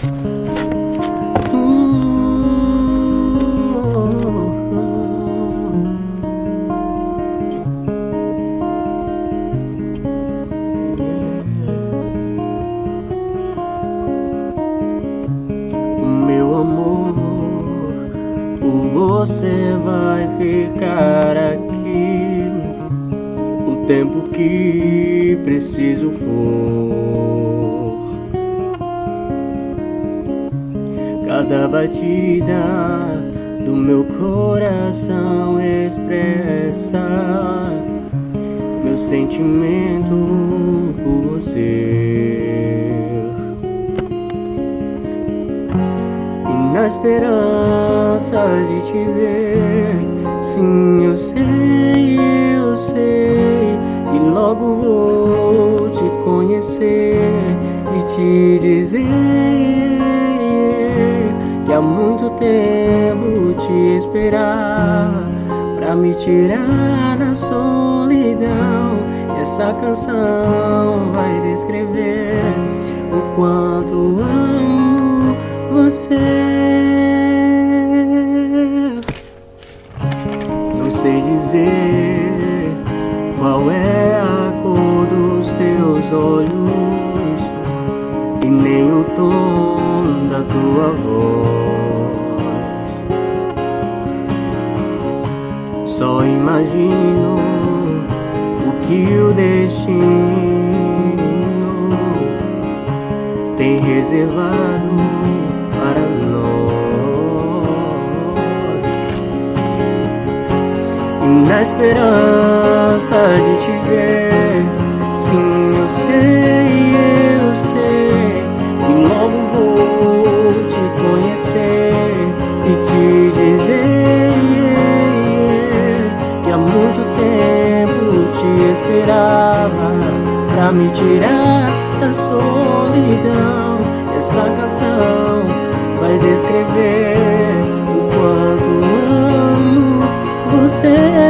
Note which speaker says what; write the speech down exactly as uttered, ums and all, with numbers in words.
Speaker 1: Meu amor, você vai ficar aqui o tempo que preciso for. Cada batida do meu coração expressa meu sentimento por você. Na esperança de te ver, sim, eu sei, eu sei, e logo vou te conhecer e te dizer que há muito tempo te esperar pra me tirar da solidão. E essa canção vai descrever o quanto amo você. Não sei dizer qual é a cor dos teus olhos e nem o tom da tua voz. Só imagino o que o destino tem reservado para nós. E na esperança de te ver, sim, eu sei, eu sei, e logo vou te conhecer e te dizer que há muito tempo te esperava pra me tirar da solidão. Essa canção vai descrever o quanto amo você.